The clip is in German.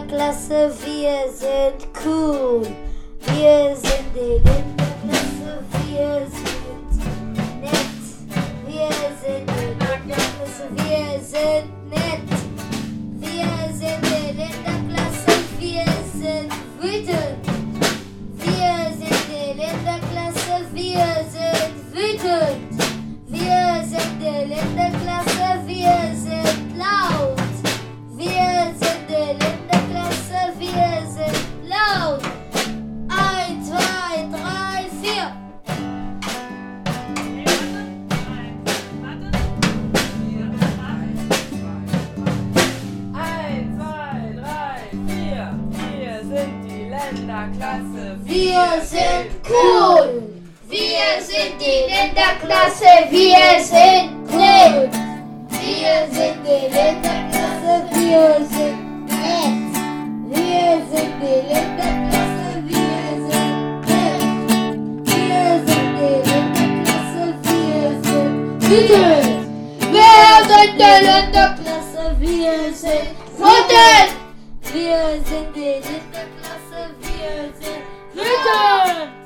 Länderklasse, wir sind cool. Wir sind die Länderklasse, wir sind nett. Wir sind die Länderklasse, wir sind nett. Wir sind die Länderklasse, wir sind wütend. Wir sind die Länderklasse, wir sind wütend. Wir sind die Länderklasse, wir sind laut. Wir sind die Länderklasse, wir sind laut. 1, 2, 3, 4. 1, 2, 3, 4. Wir sind die Länderklasse. Wir sind cool. Wir sind die Länderklasse, wir sind nett. Wir sind die Länderklasse, wir sind nett. Wir sind die Länderklasse, wir sind nett. Wir sind die Länderklasse, wir sind wütend. Wir sind die Länderklasse, wir sind wütend. Wir sind die Länderklasse, wir sind wütend.